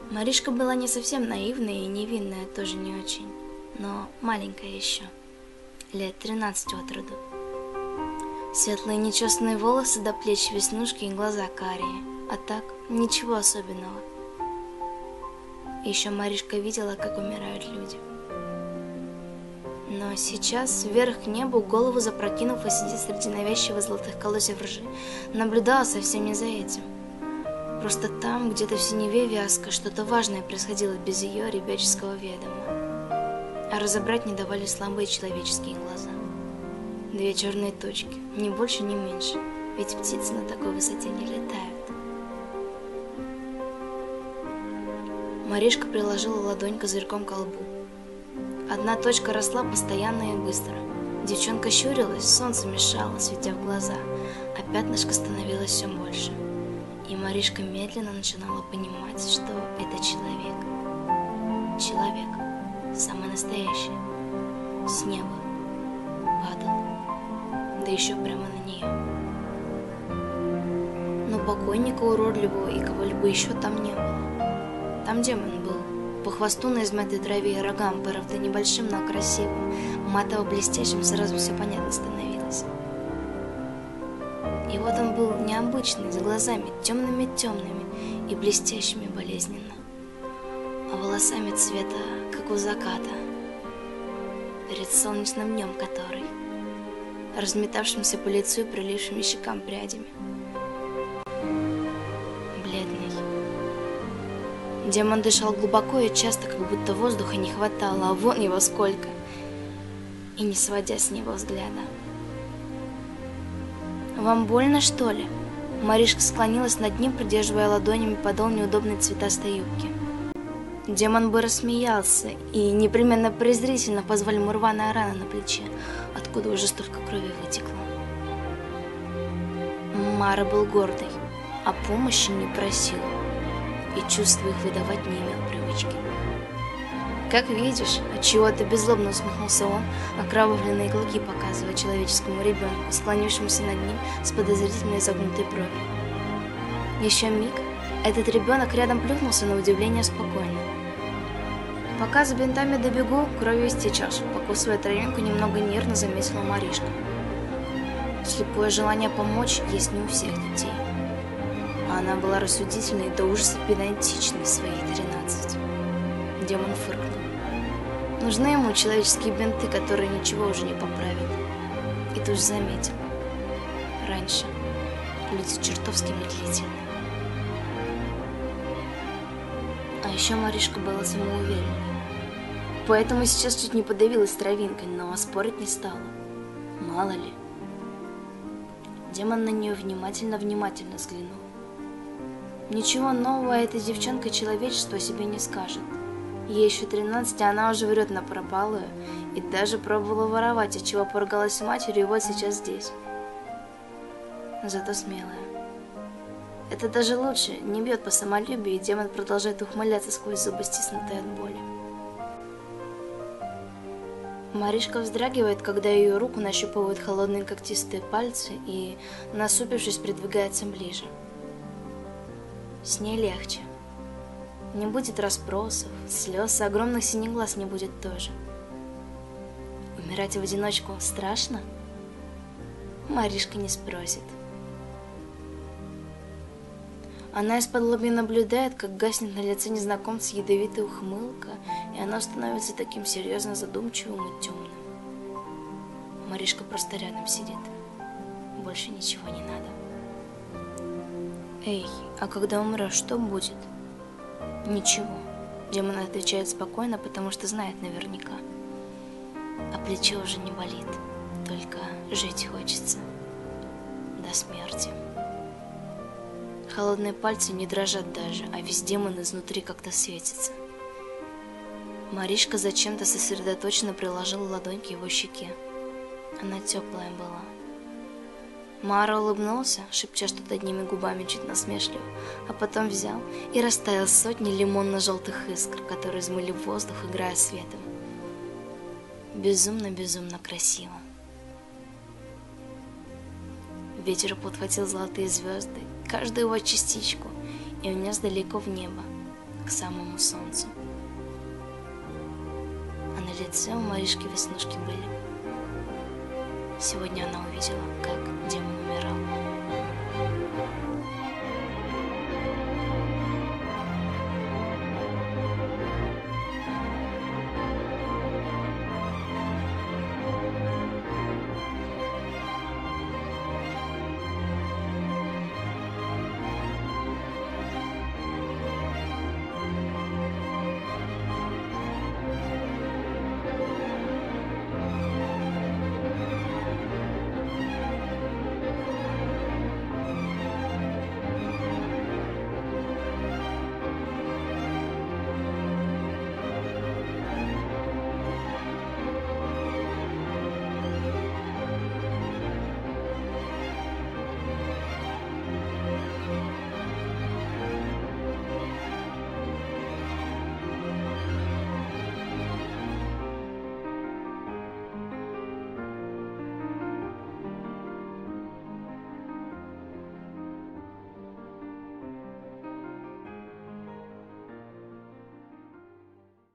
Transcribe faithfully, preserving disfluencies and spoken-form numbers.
Маришка была не совсем наивная и невинная, тоже не очень, но маленькая еще, лет тринадцати от роду. Светлые нечесанные волосы до плеч, веснушки и глаза карие, а так ничего особенного. Еще Маришка видела, как умирают люди. Но сейчас, вверх к небу, голову запрокинув и сидя среди навязчивых золотых колосьев ржи, наблюдала совсем не за этим. Просто там, где-то в синеве вязко, что-то важное происходило без ее ребяческого ведома. А разобрать не давали слабые человеческие глаза. Две черные точки, ни больше, ни меньше, ведь птицы на такой высоте не летают. Маришка приложила ладонь козырьком к колбу. Одна точка росла постоянно и быстро. Девчонка щурилась, солнце мешало, светя в глаза, а пятнышко становилось все больше. И Маришка медленно начинала понимать, что это человек. Человек, самый настоящий, с неба, падал, да еще прямо на нее. Но покойника уродливого и кого-либо еще там не было. Там демон был, по хвосту на измятой траве и рогам, правда небольшим, но красивым, матово-блестящим, сразу все понятно становилось. И вот он был необычный, с глазами темными-темными и блестящими болезненно, а волосами цвета, как у заката, перед солнечным днем который, разметавшимся по лицу и прилившими щекам прядями. Бледный. Демон дышал глубоко и часто, как будто воздуха не хватало, а вон его сколько, и не сводя с него взгляда. «Вам больно, что ли?» Маришка склонилась над ним, придерживая ладонями подол неудобной цветастой юбки. Демон бы рассмеялся и непременно презрительно позвал ему рваная рана на плече, откуда уже столько крови вытекло. Мара был гордый, а помощи не просил, и чувства их выдавать не имел привычки. «Как видишь», — отчего-то беззлобно усмехнулся он, окровавленные клыки показывая человеческому ребенку, склонившемуся над ним с подозрительно загнутой бровью. Еще миг, этот ребенок рядом плюхнулся на удивление спокойно. «Пока за бинтами добегу, кровью истечешь», — покусывая травинку, немного нервно заметила Маришка. Слепое желание помочь есть не у всех детей. А она была рассудительной до ужаса педантичной в свои тринадцать. Демон фыркнул. Нужны ему человеческие бинты, которые ничего уже не поправят. И тут же заметил. Раньше люди чертовски медлительны. А еще Маришка была самоуверенной. Поэтому сейчас чуть не подавилась травинкой, но спорить не стала. Мало ли. Демон на нее внимательно-внимательно взглянул. Ничего нового эта девчонка человечество о себе не скажет. Ей еще тринадцать, а она уже врет напропалую и даже пробовала воровать, отчего поругалась с матерью, и вот сейчас здесь. Зато смелая. Это даже лучше, не бьет по самолюбию, и демон продолжает ухмыляться сквозь зубы, стиснутые от боли. Маришка вздрагивает, когда ее руку нащупывают холодные когтистые пальцы и, насупившись, придвигается ближе. С ней легче. Не будет расспросов, слез, и огромных синих глаз не будет тоже. Умирать в одиночку страшно? Маришка не спросит. Она из-под-лобья наблюдает, как гаснет на лице незнакомца ядовитая ухмылка, и оно становится таким серьезно задумчивым и темным. Маришка просто рядом сидит. Больше ничего не надо. «Эй, а когда умрешь, что будет?» «Ничего», — демон отвечает спокойно, потому что знает наверняка. А плечо уже не болит, только жить хочется. До смерти. Холодные пальцы не дрожат даже, а весь демон изнутри как-то светится. Маришка зачем-то сосредоточенно приложила ладонь к его щеке. Она теплая была. Мара улыбнулся, шепча что-то одними губами чуть насмешливо, а потом взял и растаял сотни лимонно-желтых искр, которые взмыли в воздух, играя светом. Безумно-безумно красиво. Ветер подхватил золотые звезды, каждую его частичку, и унес далеко в небо, к самому солнцу. А на лице у Маришки веснушки были. Сегодня она увидела, как демон умирал.